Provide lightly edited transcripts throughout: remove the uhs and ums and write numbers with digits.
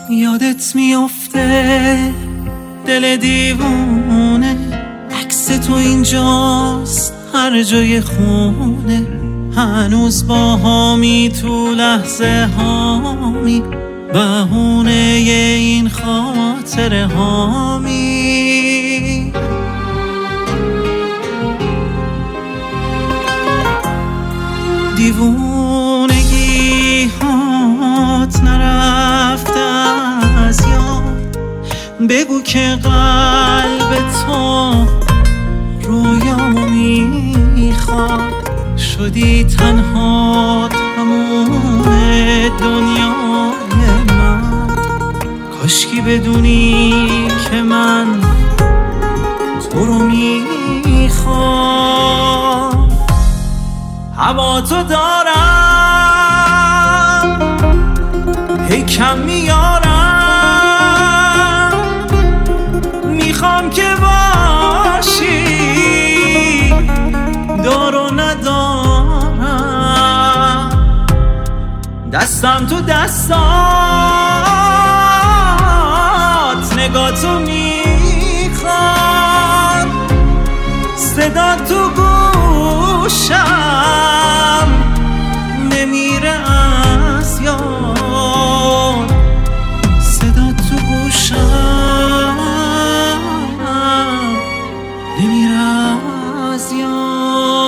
یادت میفته دل دیوونه، عکس تو اینجاست هر جای خونه، هنوز با هامی تو لحظه هامی، بهونه این خاطر هامی. دیوونگی هات نرفته از یاد، بگو که قلب تو رویامو میخواد، شدی تنها تموم دنیای من، کاشکی بدونی که من تو رو میخوام. هوا تو دارم هی کم میارم، میخوام که باشی دار و ندارم، دستم تو دستات نگاه تو میخواد، صدا تو گوشم نمیره از یاد، صدا تو گوشم نمیره از یاد.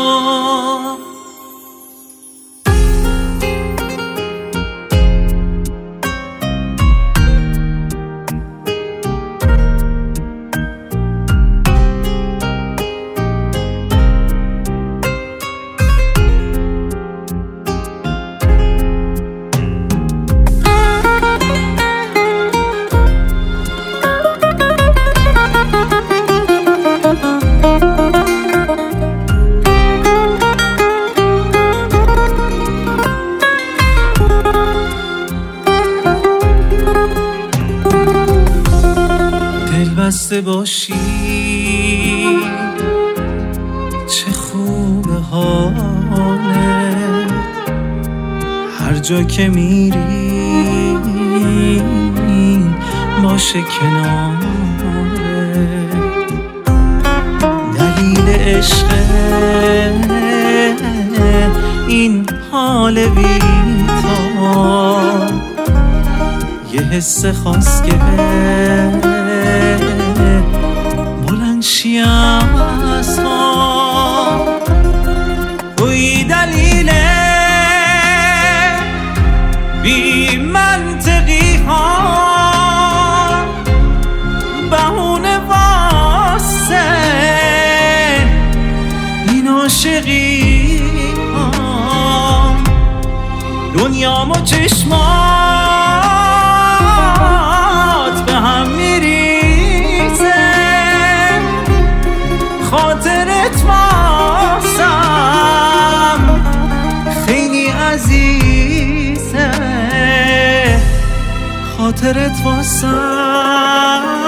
بسته باشی چه خوب حاله، هر جا که میری باشه کناره، دلیل عشق این حال بی‌تا، یه حس خاص که بلندشی از خواب، توی دلیل بی منطقی ها، بهونه واسه این عاشقی ها، دنیام و چشمات به هم میریزه، خاطرت واسم خیلی عزیزه، خاطرت واسم